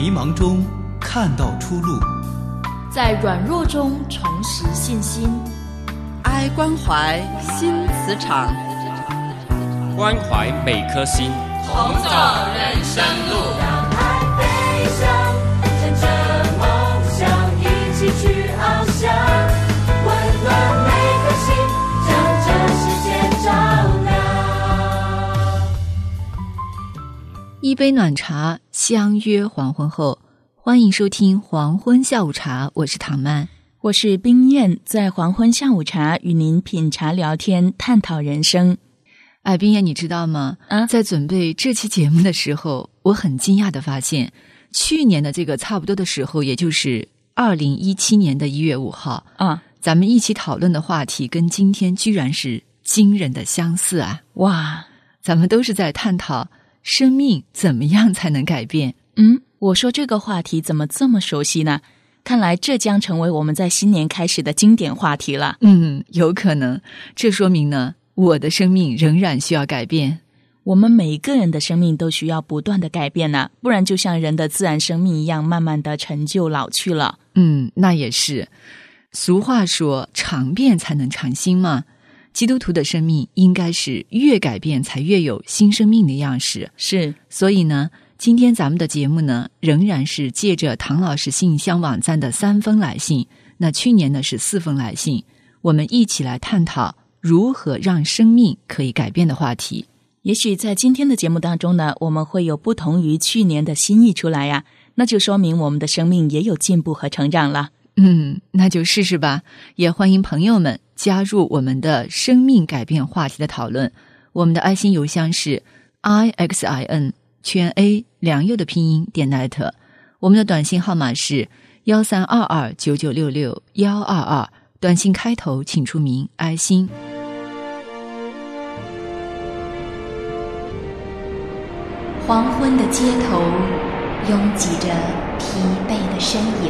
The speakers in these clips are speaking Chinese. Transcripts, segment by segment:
迷茫中看到出路， 在软弱中重拾信心。 爱关怀新磁场， 关怀每颗心， 同走人生路。 让爱飞翔，乘着梦想一起去翱翔，温暖每颗心，将这世界照亮。 一杯暖茶，相约黄昏后。欢迎收听黄昏下午茶，我是唐曼， 我是冰燕，在黄昏下午茶与您品茶聊天，探讨人生。 哎，冰燕，你知道吗？在准备这期节目的时候，我很惊讶地发现，去年的这个差不多的时候，也就是2017年的1月5号咱们一起讨论的话题跟今天居然是惊人的相似啊！ 哇， 咱们都是在探讨生命怎么样才能改变。 我说这个话题怎么这么熟悉呢？看来这将成为我们在新年开始的经典话题了。 有可能，这说明呢，我的生命仍然需要改变。 我们每一个人的生命都需要不断的改变呢，不然就像人的自然生命一样，慢慢的陈旧老去了。 那也是。俗话说，常变才能常新嘛。基督徒的生命应该是越改变才越有新生命的样式。 是， 所以呢，今天咱们的节目呢，仍然是借着唐老师信箱网站的3封来信，那去年呢是4封来信，我们一起来探讨如何让生命可以改变的话题。 也许在今天的节目当中呢，我们会有不同于去年的心意出来呀，那就说明我们的生命也有进步和成長了。 那就试试吧。也欢迎朋友们加入我们的生命改变话题的讨论。我们的爱心邮箱是 IXIN 全 A 良佑的拼音.net， 我们的短信号码是132299662122，短信开头请注明爱心。 黄昏的街头拥挤着疲惫的身影，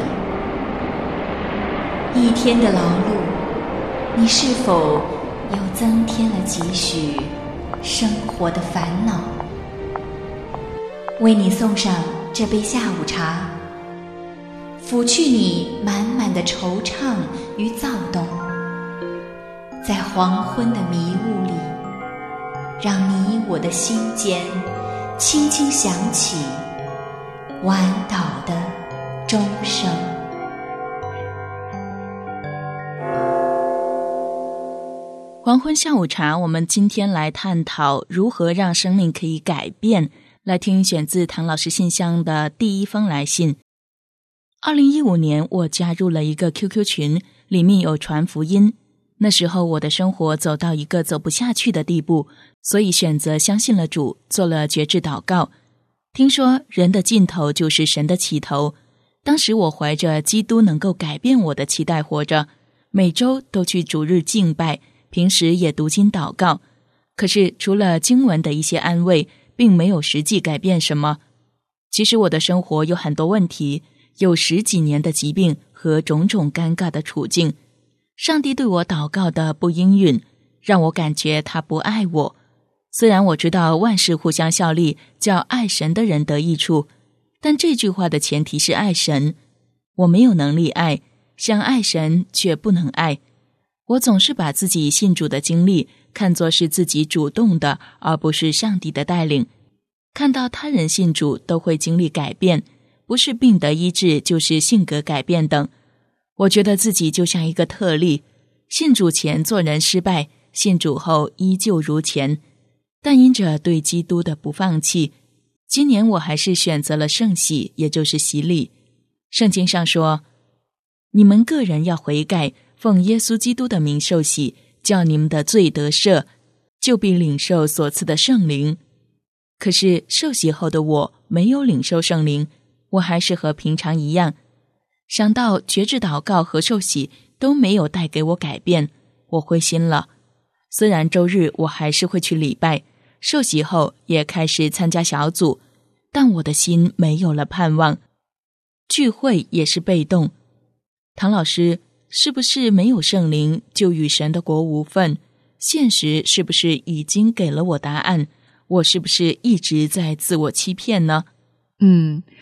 一天的劳碌，你是否又增添了几许生活的烦恼？为你送上这杯下午茶，抚去你满满的惆怅与躁动，在黄昏的迷雾里，让你我的心间轻轻响起晚岛的钟声。 黄昏下午茶，我们今天来探讨如何让生命可以改变。来听选自唐老师信箱的第1封来信。2015年，我加入了一个 QQ 群，里面有传福音。那时候我的生活走到一个走不下去的地步，所以选择相信了主，做了决志祷告。听说人的尽头就是神的起头，当时我怀着基督能够改变我的期待活着，每周都去主日敬拜，平时也读经祷告。可是除了经文的一些安慰，并没有实际改变什么。其实我的生活有很多问题，有10几年的疾病和种种尴尬的处境。上帝对我祷告的不应允，让我感觉他不爱我。虽然我知道万事互相效力，叫爱神的人得益处，但这句话的前提是爱神。我没有能力爱，想爱神却不能爱。我总是把自己信主的经历看作是自己主动的，而不是上帝的带领。看到他人信主都会经历改变，不是病得医治，就是性格改变等。我觉得自己就像一个特例，信主前做人失败，信主后依旧如前。但因着对基督的不放弃，今年我还是选择了圣洗，也就是洗礼。圣经上说，你们个人要悔改，奉耶稣基督的名受洗，叫你们的罪得赦，就必领受所赐的圣灵。可是受洗后的我没有领受圣灵，我还是和平常一样。想到决志祷告和受洗都没有带给我改变，我灰心了。虽然周日我还是会去礼拜，受洗后也开始参加小组，但我的心没有了盼望。聚会也是被动。唐老师，是不是没有圣灵就与神的国无份？现实是不是已经给了我答案？我是不是一直在自我欺骗呢？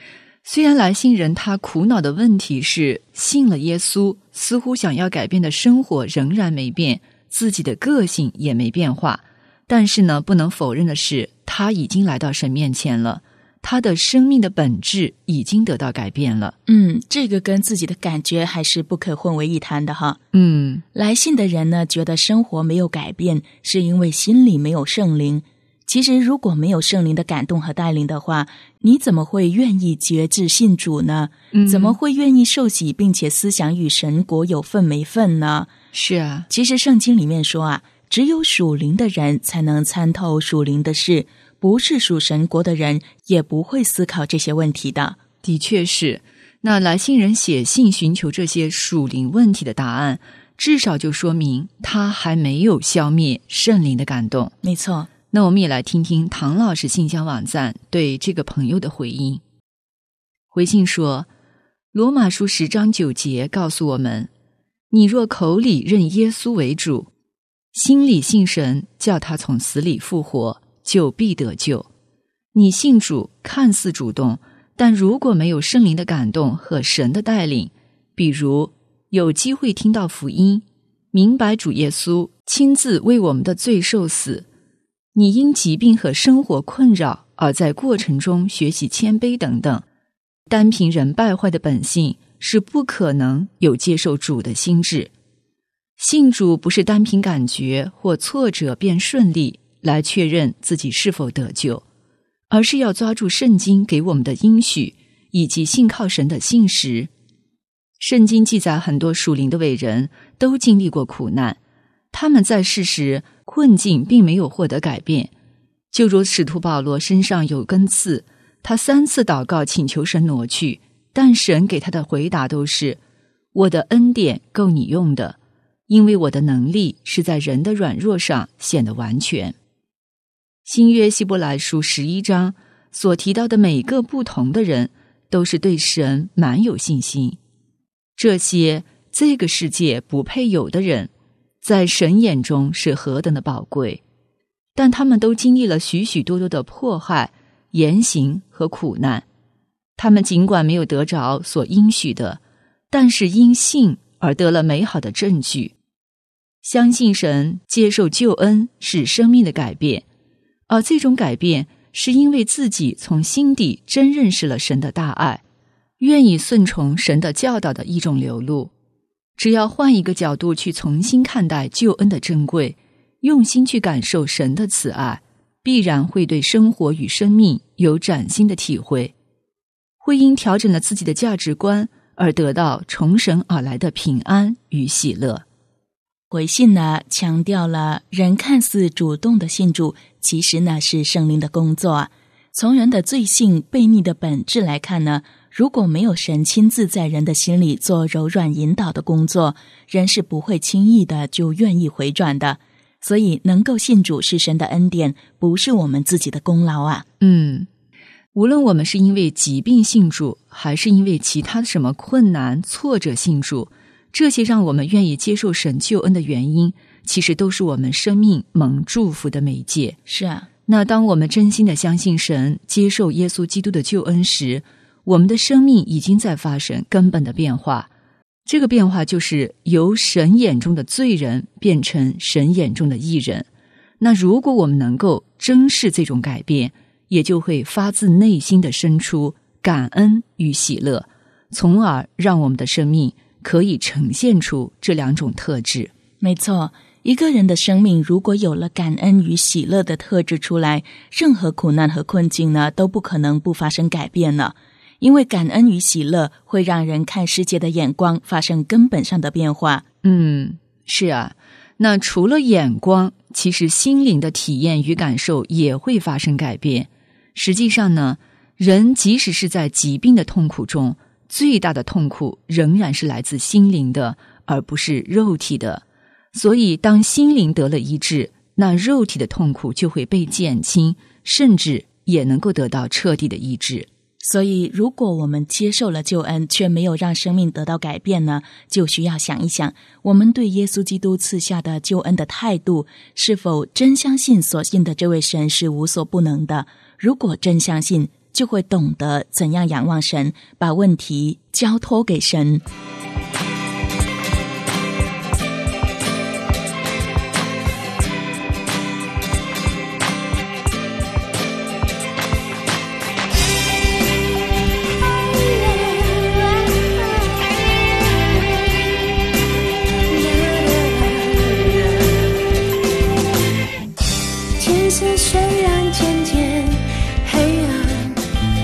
虽然来信人他苦恼的问题是信了耶稣，似乎想要改变的生活仍然没变，自己的个性也没变化，但是呢，不能否认的是，他已经来到神面前了，他的生命的本质已经得到改变了。 这个跟自己的感觉还是不可混为一谈的哈。来信的人呢，觉得生活没有改变，是因为心里没有圣灵。其实如果没有圣灵的感动和带领的话，你怎么会愿意决志信主呢？怎么会愿意受洗并且思想与神国有份没份呢？ 是啊， 其实圣经里面说啊，只有属灵的人才能参透属灵的事，不是属神国的人也不会思考这些问题的。 的确是，那来信人写信寻求这些属灵问题的答案，至少就说明他还没有消灭圣灵的感动。 没错。 那我们也来听听唐老师信箱网站对这个朋友的回应。回信说，罗马书10章9节告诉我们，你若口里认耶稣为主，心里信神，叫他从死里复活，就必得救。你信主看似主动，但如果没有圣灵的感动和神的带领，比如有机会听到福音，明白主耶稣亲自为我们的罪受死，你因疾病和生活困扰而在过程中学习谦卑等等，单凭人败坏的本性是不可能有接受主的心智。信主不是单凭感觉或挫折便顺利来确认自己是否得救，而是要抓住圣经给我们的应许以及信靠神的信实。圣经记载很多属灵的伟人都经历过苦难，他们在世时困境并没有获得改变，就如使徒保罗身上有根刺，他3次祷告请求神挪去，但神给他的回答都是，我的恩典够你用的，因为我的能力是在人的软弱上显得完全。新约希伯来书11章所提到的每个不同的人都是对神满有信心，这些这个世界不配有的人在神眼中是何等的宝贵，但他们都经历了许许多多的迫害、严刑和苦难。他们尽管没有得着所应许的，但是因信而得了美好的证据。相信神，接受救恩是生命的改变，而这种改变是因为自己从心底真认识了神的大爱，愿意顺从神的教导的一种流露。只要换一个角度去重新看待救恩的珍贵，用心去感受神的慈爱，必然会对生活与生命有崭新的体会，会因调整了自己的价值观而得到从神而来的平安与喜乐。 回信呢，强调了人看似主动的信主，其实呢是圣灵的工作啊。从人的罪性悖逆的本质来看呢，如果没有神亲自在人的心里做柔软引导的工作，人是不会轻易的就愿意回转的。所以能够信主是神的恩典，不是我们自己的功劳啊。 无论我们是因为疾病信主，还是因为其他的什么困难挫折信主，这些让我们愿意接受神救恩的原因，其实都是我们生命蒙祝福的媒介。 是啊， 那当我们真心的相信神，接受耶稣基督的救恩时，我们的生命已经在发生根本的变化。这个变化就是由神眼中的罪人变成神眼中的义人。那如果我们能够珍视这种改变，也就会发自内心的生出感恩与喜乐，从而让我们的生命可以呈现出这2种特质。 没错，一个人的生命如果有了感恩与喜乐的特质出来，任何苦难和困境呢，都不可能不发生改变了。因为感恩与喜乐会让人看世界的眼光发生根本上的变化。 是啊，那除了眼光，其实心灵的体验与感受也会发生改变。实际上呢，人即使是在疾病的痛苦中，最大的痛苦仍然是来自心灵的，而不是肉体的。所以当心灵得了医治，那肉体的痛苦就会被减轻，甚至也能够得到彻底的医治。 所以如果我们接受了救恩，却没有让生命得到改变呢，就需要想一想，我们对耶稣基督赐下的救恩的态度，是否真相信所信的这位神是无所不能的。如果真相信，就就会懂得怎样仰望神，把问题交托给神。 虽然渐渐黑暗，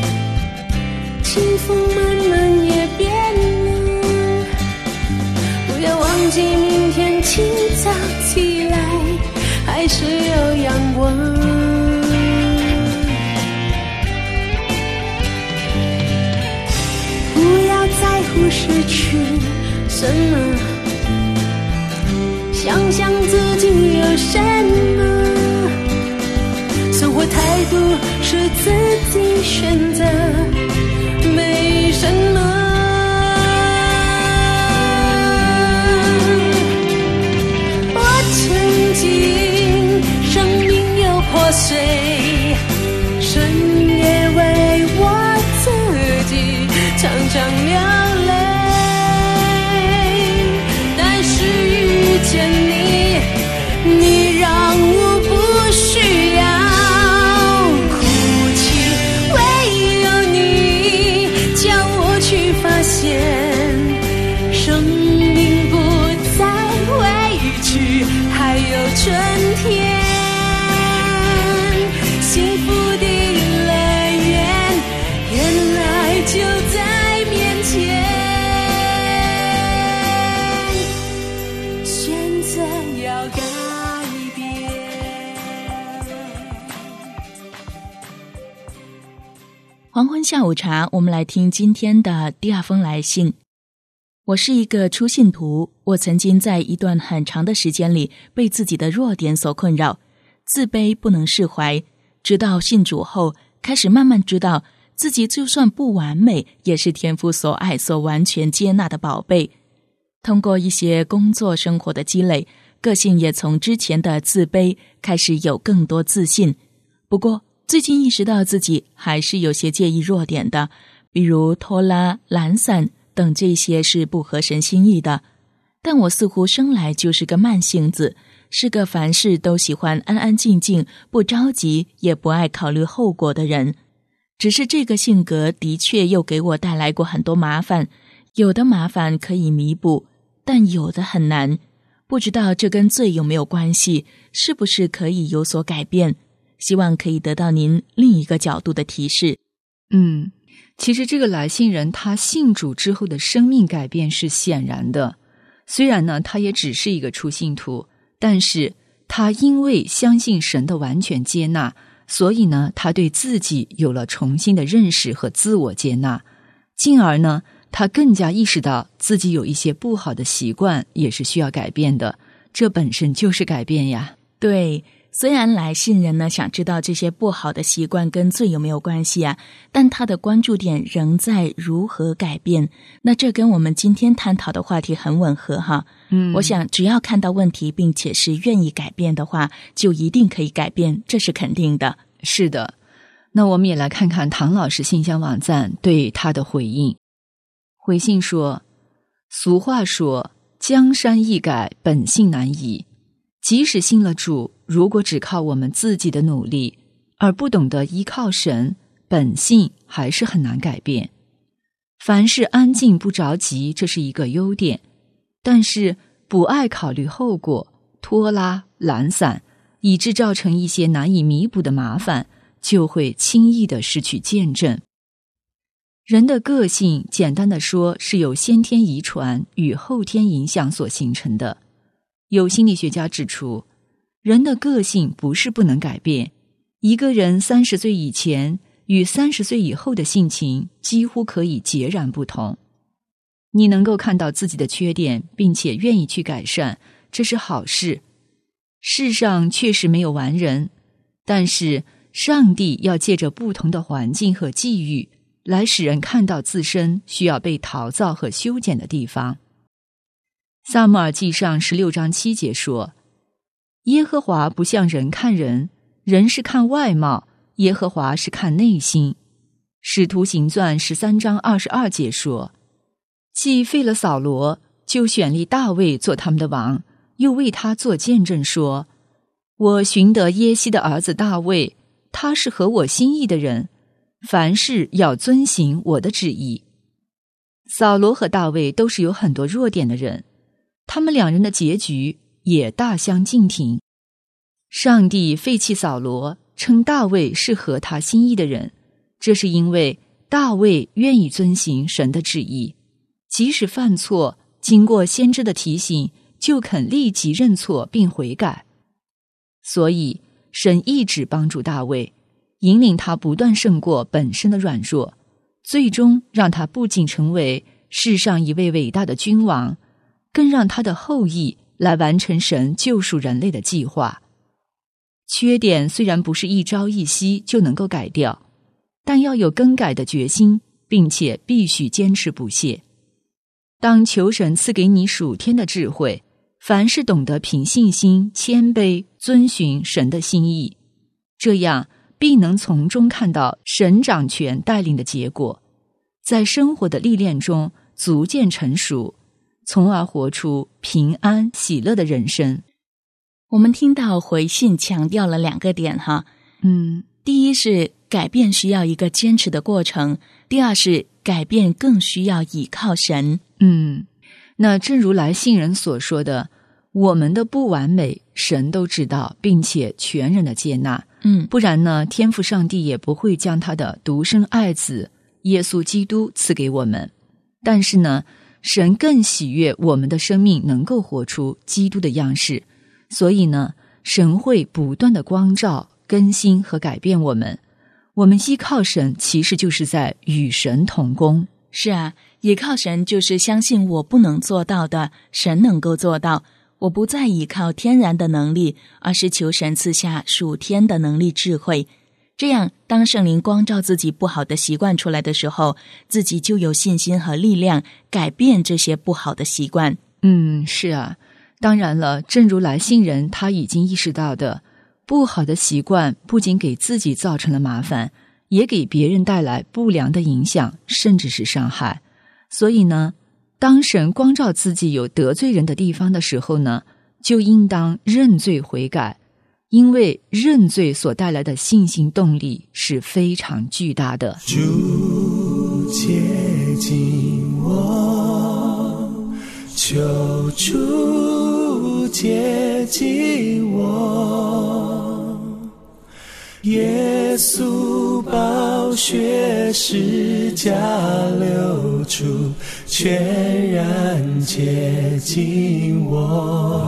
清风慢慢也变了。不要忘记明天清早起来还是有阳光。不要在乎失去什么，想想自己有什么。生活态度是自己选择，没什么。我曾经生命又破碎，深夜为我自己常常流泪，但是遇见你，你让我不需要发现生命不再委屈，还有春天，幸福的乐园原来就在面前，选择要改变。 黄昏下午茶，我们来听今天的第二封来信。我是一个初信徒，我曾经在一段很长的时间里被自己的弱点所困扰，自卑不能释怀，直到信主后开始慢慢知道自己就算不完美，也是天父所爱所完全接纳的宝贝。通过一些工作生活的积累，个性也从之前的自卑开始有更多自信。不过最近意识到自己还是有些介意弱点的，比如拖拉、懒散等，这些是不合神心意的。但我似乎生来就是个慢性子，是个凡事都喜欢安安静静，不着急，也不爱考虑后果的人。只是这个性格的确又给我带来过很多麻烦，有的麻烦可以弥补，但有的很难。不知道这跟罪有没有关系，是不是可以有所改变？希望可以得到您另一个角度的提示。 其实这个来信人他信主之后的生命改变是显然的，虽然呢他也只是一个初信徒，但是他因为相信神的完全接纳，所以呢他对自己有了重新的认识和自我接纳，进而呢他更加意识到自己有一些不好的习惯也是需要改变的，这本身就是改变呀。 对，虽然来信人呢想知道这些不好的习惯跟罪有没有关系啊，但他的关注点仍在如何改变。那这跟我们今天探讨的话题很吻合哈。我想只要看到问题并且是愿意改变的话，就一定可以改变，这是肯定的。 是的，那我们也来看看唐老师信箱网站对他的回应。回信说，俗话说江山易改，本性难移。即使信了主，如果只靠我们自己的努力，而不懂得依靠神，本性还是很难改变。凡事安静不着急，这是一个优点，但是不爱考虑后果，拖拉懒散，以致造成一些难以弥补的麻烦，就会轻易地失去见证。人的个性简单的说是由先天遗传与后天影响所形成的。有心理学家指出，人的个性不是不能改变，一个人30岁以前与30岁以后的性情几乎可以截然不同。你能够看到自己的缺点，并且愿意去改善，这是好事。世上确实没有完人，但是上帝要借着不同的环境和际遇，来使人看到自身需要被陶造和修剪的地方。撒母耳记上16章7节说，耶和华不像人看人，人是看外貌，耶和华是看内心。 使徒行传13章22节说，既废了扫罗，就选立大卫做他们的王，又为他做见证说，我寻得耶西的儿子大卫，他是合我心意的人，凡事要遵行我的旨意。扫罗和大卫都是有很多弱点的人，他们两人的结局也大相径庭。上帝废弃扫罗，称大卫是合他心意的人，这是因为大卫愿意遵行神的旨意，即使犯错，经过先知的提醒，就肯立即认错并悔改。所以神一直帮助大卫，引领他不断胜过本身的软弱，最终让他不仅成为世上一位伟大的君王，更让他的后裔来完成神救赎人类的计划。缺点虽然不是一朝一夕就能够改掉，但要有更改的决心，并且必须坚持不懈。当求神赐给你属天的智慧，凡事懂得凭信心谦卑遵循神的心意，这样必能从中看到神掌权带领的结果，在生活的历练中逐渐成熟，从而活出平安喜乐的人生。 我们听到回信强调了2个点哈，第一是改变需要一个坚持的过程，第二是改变更需要倚靠神。 那正如来信人所说的，我们的不完美神都知道，并且全然的接纳。不然呢，天父上帝也不会将他的独生爱子耶稣基督赐给我们。但是呢，神更喜悦我们的生命能够活出基督的样式，所以呢，神会不断的光照、更新和改变我们。我们依靠神，其实就是在与神同工。 是啊，依靠神就是相信我不能做到的，神能够做到。我不再依靠天然的能力，而是求神赐下属天的能力智慧。这样，当圣灵光照自己不好的习惯出来的时候，自己就有信心和力量改变这些不好的习惯。 是啊，当然了，正如来信人他已经意识到的，不好的习惯不仅给自己造成了麻烦，也给别人带来不良的影响，甚至是伤害。所以呢，当神光照自己有得罪人的地方的时候呢，就应当认罪悔改，因为认罪所带来的信心动力是非常巨大的。 主接近我，求主接近我，耶稣宝血十架流出，全然接近我。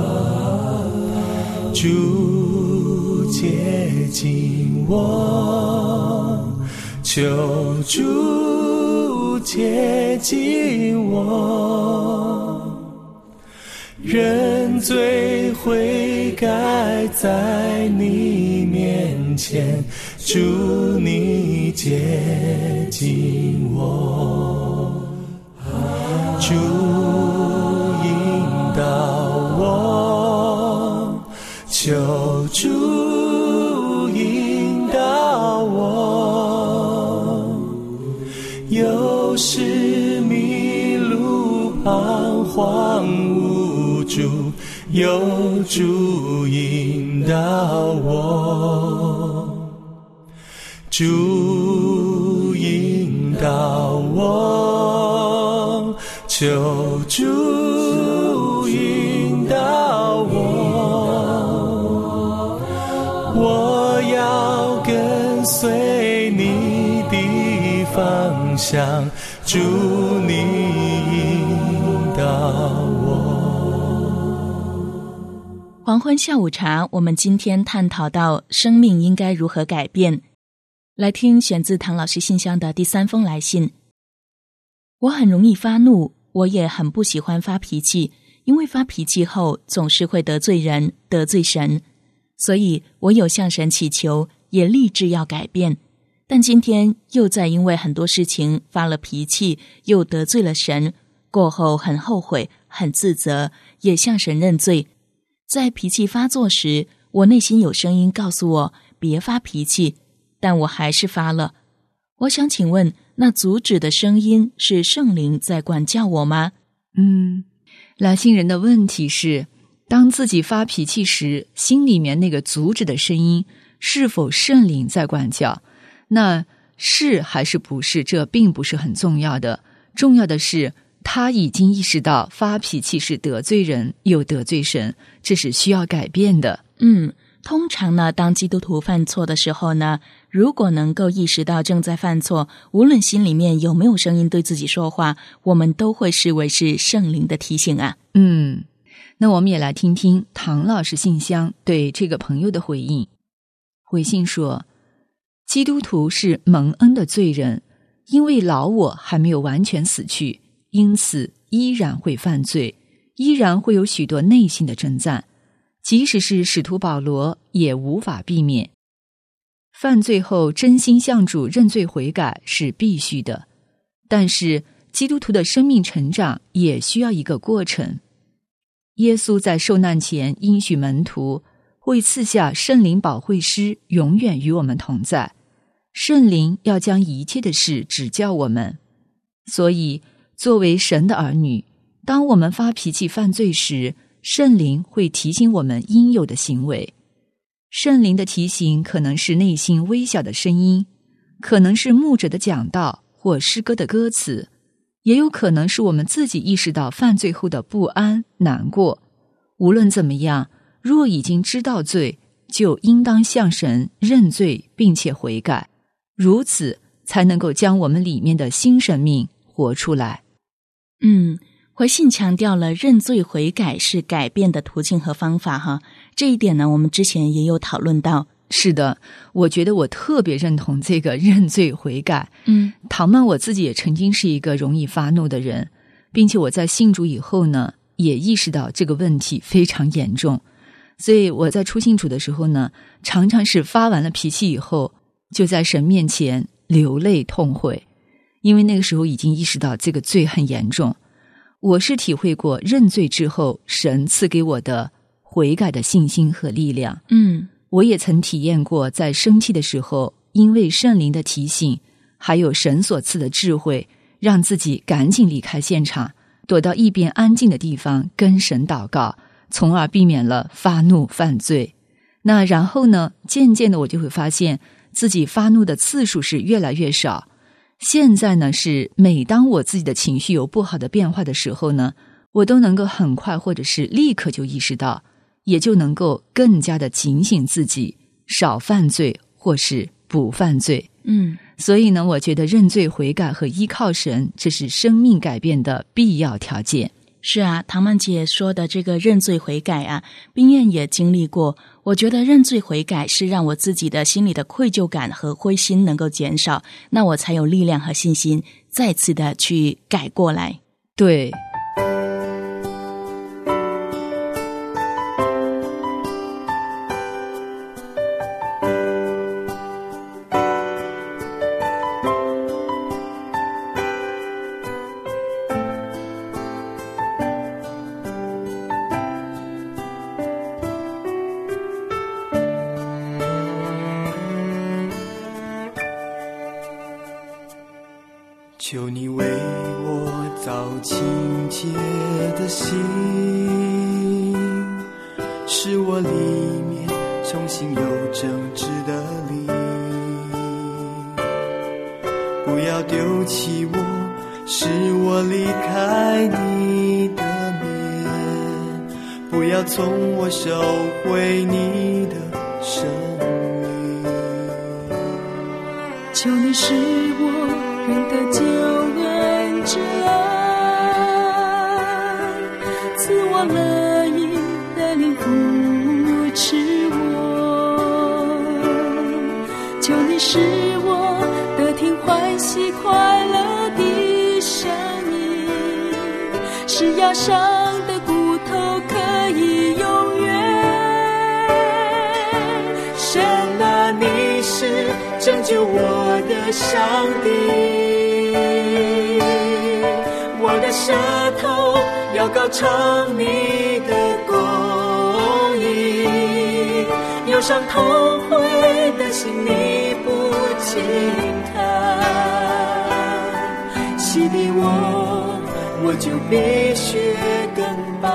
主接近我，求主接近我，认罪悔改在你面前，主你接近我，主引导我，求主引导我，有时迷路彷徨无助，有主引导我，主引导我，求主引导我，我要跟随你的方向，主你引导我。 黄昏下午茶，我们今天探讨到生命应该如何改变。来听选自唐老师信箱的第3封来信。我很容易发怒，我也很不喜欢发脾气，因为发脾气后总是会得罪人，得罪神，所以我有向神祈求，也立志要改变。但今天又在因为很多事情发了脾气，又得罪了神，过后很后悔，很自责，也向神认罪。在脾气发作时，我内心有声音告诉我别发脾气，但我还是发了。 我想请问，那阻止的声音是圣灵在管教我吗？ 来信人的问题是，当自己发脾气时，心里面那个阻止的声音是否圣灵在管教？那是还是不是，这并不是很重要的，重要的是他已经意识到发脾气是得罪人又得罪神，这是需要改变的。 通常呢，当基督徒犯错的时候呢，如果能够意识到正在犯错，无论心里面有没有声音对自己说话，我们都会视为是圣灵的提醒啊。 那我们也来听听唐老师信箱对这个朋友的回应。回信说，基督徒是蒙恩的罪人，因为老我还没有完全死去，因此依然会犯罪，依然会有许多内心的征战，即使是使徒保罗也无法避免。犯罪后真心向主认罪悔改是必须的，但是基督徒的生命成长也需要一个过程。耶稣在受难前应许门徒会赐下圣灵保惠师，永远与我们同在，圣灵要将一切的事指教我们。所以作为神的儿女，当我们发脾气犯罪时，圣灵会提醒我们应有的行为。圣灵的提醒可能是内心微小的声音，可能是牧者的讲道或诗歌的歌词，也有可能是我们自己意识到犯罪后的不安、难过。无论怎么样，若已经知道罪，就应当向神认罪并且悔改，如此才能够将我们里面的新生命活出来。 回信强调了认罪悔改是改变的途径和方法哈，这一点呢，我们之前也有讨论到。 是的，我觉得我特别认同这个认罪悔改。唐曼我自己也曾经是一个容易发怒的人，并且我在信主以后呢，也意识到这个问题非常严重，所以我在初信主的时候呢，常常是发完了脾气以后，就在神面前流泪痛悔，因为那个时候已经意识到这个罪很严重。我是体会过认罪之后神赐给我的悔改的信心和力量。我也曾体验过在生气的时候，因为圣灵的提醒还有神所赐的智慧，让自己赶紧离开现场，躲到一边安静的地方跟神祷告，从而避免了发怒犯罪。那然后呢，渐渐的我就会发现自己发怒的次数是越来越少。现在呢，是每当我自己的情绪有不好的变化的时候呢，我都能够很快或者是立刻就意识到，也就能够更加的警醒自己，少犯罪或是不犯罪。所以呢，我觉得认罪悔改和依靠神，这是生命改变的必要条件。 是啊，唐曼姐说的这个认罪悔改啊，冰燕也经历过。我觉得认罪悔改是让我自己的心里的愧疚感和灰心能够减少，那我才有力量和信心再次的去改过来。 对， 求你为我造清洁的心，使我里面重新有正直的灵。不要丢弃我，使我离开你的面，不要从我收回你的生命。 求你使我认得救恩之恩，赐我乐意的灵扶持我。求你使我得听欢喜快乐的声音，使压伤的骨头可以永远。神啊，你是拯救我的上帝，我的舌头要高唱你的公义，用伤痛悔的心你不轻看，洗涤我就必须更白。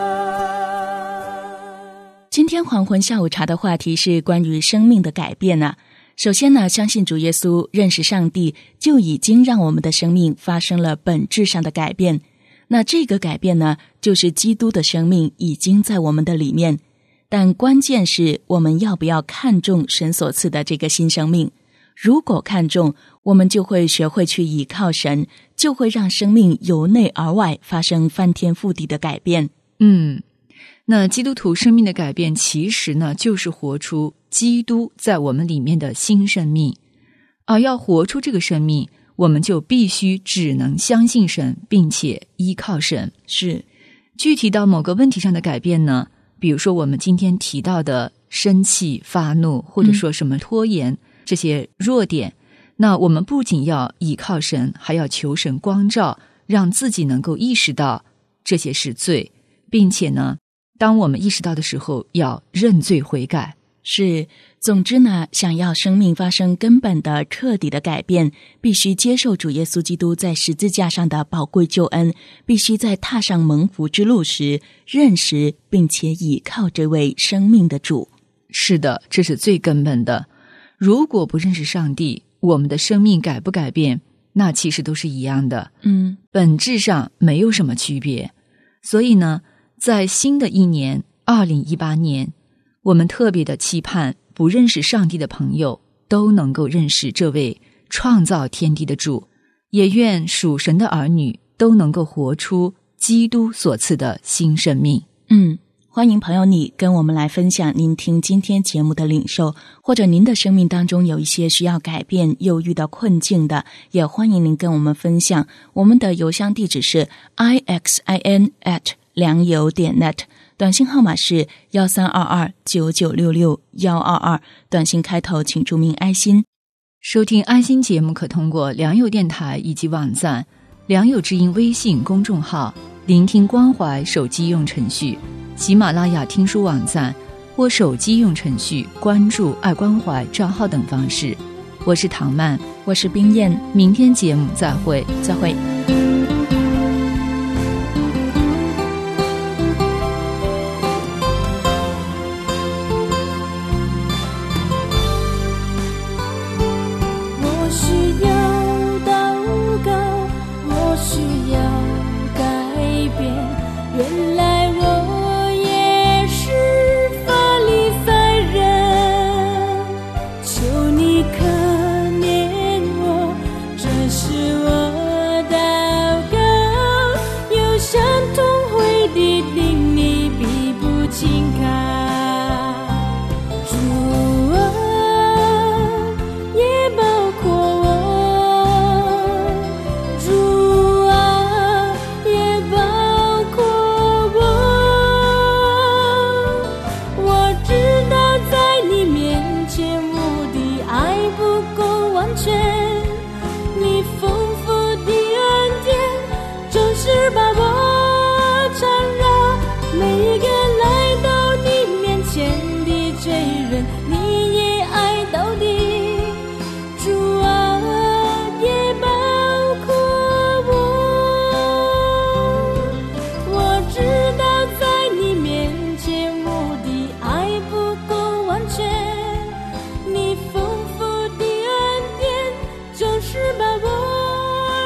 今天黄昏下午茶的话题是关于生命的改变啊。首先呢，相信主耶稣认识上帝就已经让我们的生命发生了本质上的改变。那这个改变呢，就是基督的生命已经在我们的里面。但关键是我们要不要看重神所赐的这个新生命。如果看重，我们就会学会去倚靠神，就会让生命由内而外发生翻天覆地的改变。 那基督徒生命的改变其实呢，就是活出基督在我们里面的新生命。而要活出这个生命，我们就必须只能相信神，并且依靠神。 是， 具体到某个问题上的改变呢，比如说我们今天提到的生气、发怒，或者说什么拖延，这些弱点，那我们不仅要依靠神，还要求神光照，让自己能够意识到这些是罪，并且呢，当我们意识到的时候，要认罪悔改。 是，总之呢，想要生命发生根本的彻底的改变，必须接受主耶稣基督在十字架上的宝贵救恩，必须在踏上蒙福之路时认识并且倚靠这位生命的主。 是的，这是最根本的。如果不认识上帝，我们的生命改不改变，那其实都是一样的，本质上没有什么区别。所以呢，在新的一年2018年，我们特别的期盼不认识上帝的朋友都能够认识这位创造天地的主，也愿属神的儿女都能够活出基督所赐的新生命。 欢迎朋友你跟我们来分享您听今天节目的领受，或者您的生命当中有一些需要改变又遇到困境的，也欢迎您跟我们分享。我们的邮箱地址是 ixin@良友.net， 短信号码是13229966，122，短信开头请注明爱心。 收听爱心节目可通过良友电台以及网站、良友之音微信公众号、聆听关怀手机用程序、喜马拉雅听书网站或手机用程序关注爱关怀账号等方式。我是唐曼， 我是冰燕， 明天节目再会。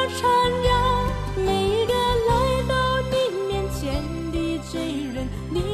你